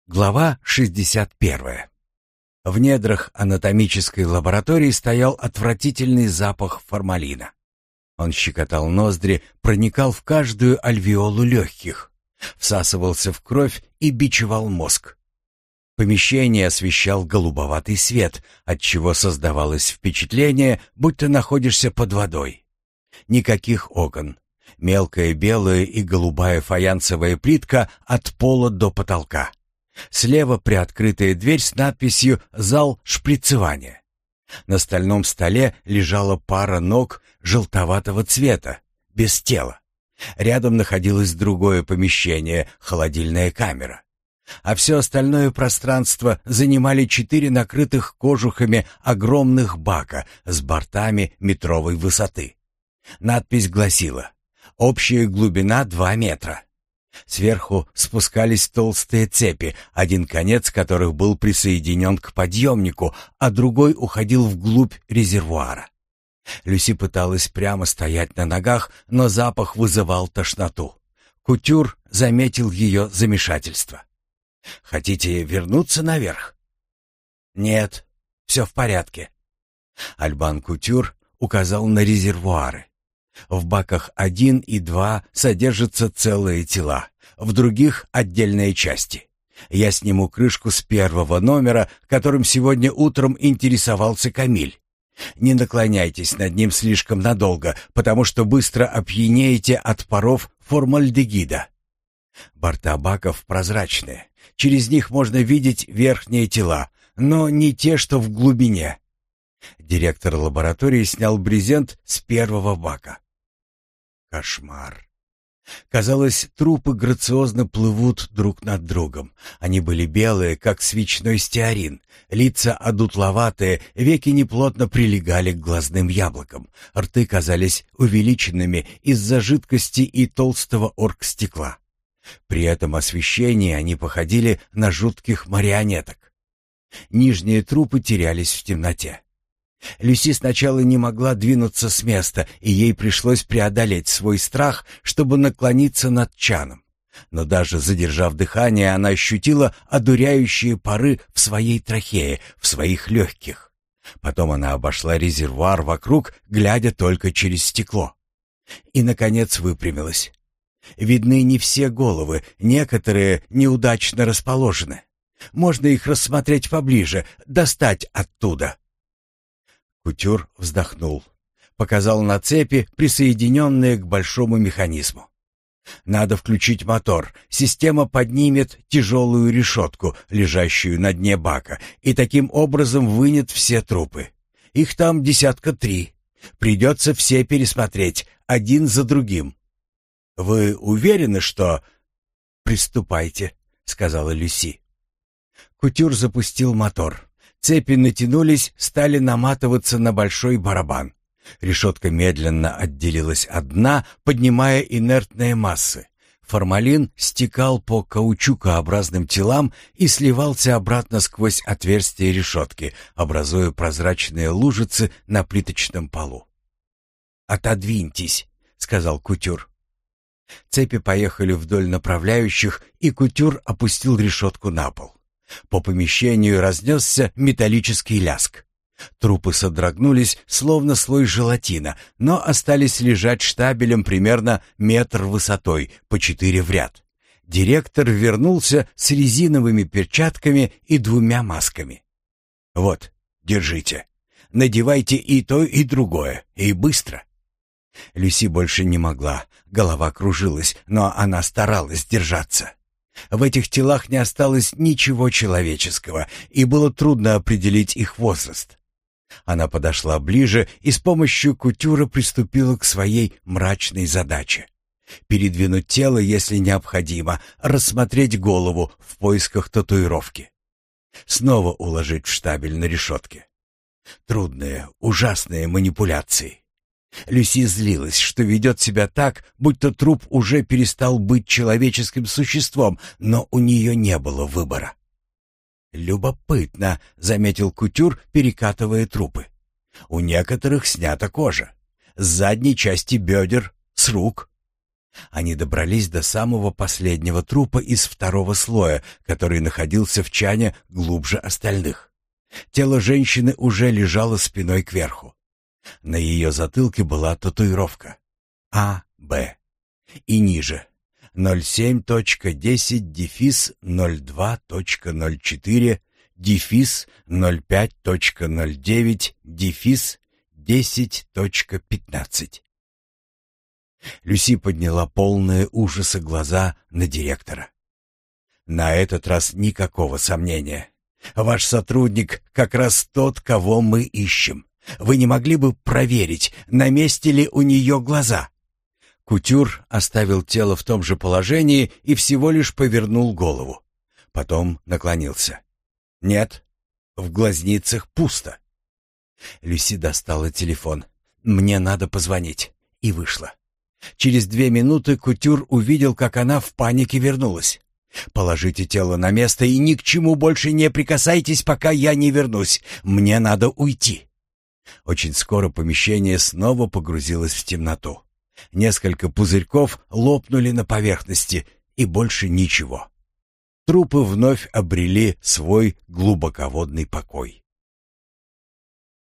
Глава 61. В недрах анатомической лаборатории стоял отвратительный запах формалина. Он щекотал ноздри, проникал в каждую альвеолу легких, всасывался в кровь и бичевал мозг. Помещение освещал голубоватый свет, отчего создавалось впечатление, будто находишься под водой. Никаких окон. Мелкая белая и голубая фаянсовая плитка от пола до потолка. Слева приоткрытая дверь с надписью «Зал шприцевания». На стальном столе лежала пара ног желтоватого цвета, без тела. Рядом находилось другое помещение, холодильная камера. А все остальное пространство занимали 4 накрытых кожухами огромных бака с бортами метровой высоты. Надпись гласила «Общая глубина 2 метра». Сверху спускались толстые цепи, один конец которых был присоединен к подъемнику, а другой уходил вглубь резервуара. Люси пыталась прямо стоять на ногах, но запах вызывал тошноту. Кутюр заметил ее замешательство. «Хотите вернуться наверх?» «Нет, все в порядке». Альбан Кутюр указал на резервуары. В баках 1 и 2 содержатся целые тела, в других — отдельные части. Я сниму крышку с 1 номера, которым сегодня утром интересовался Камиль. Не наклоняйтесь над ним слишком надолго, потому что быстро опьянеете от паров формальдегида. Борта баков прозрачные, через них можно видеть верхние тела, но не те, что в глубине. Директор лаборатории снял брезент с 1 бака. Кошмар. Казалось, трупы грациозно плывут друг над другом. Они были белые, как свечной стеарин, лица одутловатые, веки неплотно прилегали к глазным яблокам, рты казались увеличенными из-за жидкости и толстого оргстекла. При этом освещении они походили на жутких марионеток. Нижние трупы терялись в темноте. Люси сначала не могла двинуться с места, и ей пришлось преодолеть свой страх, чтобы наклониться над чаном. Но даже задержав дыхание, она ощутила одуряющие пары в своей трахее, в своих легких. Потом она обошла резервуар вокруг, глядя только через стекло. И, наконец, выпрямилась. Видны не все головы, некоторые неудачно расположены. Можно их рассмотреть поближе, достать оттуда. Кутюр вздохнул. Показал на цепи, присоединенные к большому механизму. «Надо включить мотор. Система поднимет тяжелую решетку, лежащую на дне бака, и таким образом вынет все трупы. Их там 3. Придется все пересмотреть, один за другим». «Вы уверены, что...» «Приступайте», — сказала Люси. Кутюр запустил мотор. Цепи натянулись, стали наматываться на большой барабан. Решетка медленно отделилась от дна, поднимая инертные массы. Формалин стекал по каучукообразным телам и сливался обратно сквозь отверстие решетки, образуя прозрачные лужицы на плиточном полу. «Отодвиньтесь», — сказал Кутюр. Цепи поехали вдоль направляющих, и Кутюр опустил решетку на пол. По помещению разнесся металлический ляск. Трупы содрогнулись, словно слой желатина, но остались лежать штабелем примерно метр высотой, по 4 в ряд. Директор вернулся с резиновыми перчатками и 2 масками. «Вот, держите. Надевайте и то, и другое, и быстро». Люси больше не могла, голова кружилась, но она старалась держаться. В этих телах не осталось ничего человеческого, и было трудно определить их возраст. Она подошла ближе и с помощью Кутюра приступила к своей мрачной задаче. Передвинуть тело, если необходимо, рассмотреть голову в поисках татуировки. Снова уложить в штабель на решетке. Трудные, ужасные манипуляции. Люси злилась, что ведет себя так, будто труп уже перестал быть человеческим существом, но у нее не было выбора. «Любопытно», — заметил Кутюр, перекатывая трупы. «У некоторых снята кожа. С задней части бедер, с рук». Они добрались до самого последнего трупа из второго слоя, который находился в чане глубже остальных. Тело женщины уже лежало спиной кверху. На ее затылке была татуировка А, Б. И ниже 07.10.02.04-05.09-10.15. Люси подняла полные ужаса глаза на директора. На этот раз никакого сомнения. Ваш сотрудник как раз тот, кого мы ищем. Вы не могли бы проверить, на месте ли у нее глаза? Кутюр оставил тело в том же положении и всего лишь повернул голову. Потом наклонился. Нет, в глазницах пусто. Люси достала телефон. «Мне надо позвонить». И вышла. Через 2 минуты Кутюр увидел, как она в панике вернулась. «Положите тело на место и ни к чему больше не прикасайтесь, пока я не вернусь. Мне надо уйти». Очень скоро помещение снова погрузилось в темноту. Несколько пузырьков лопнули на поверхности, и больше ничего. Трупы вновь обрели свой глубоководный покой.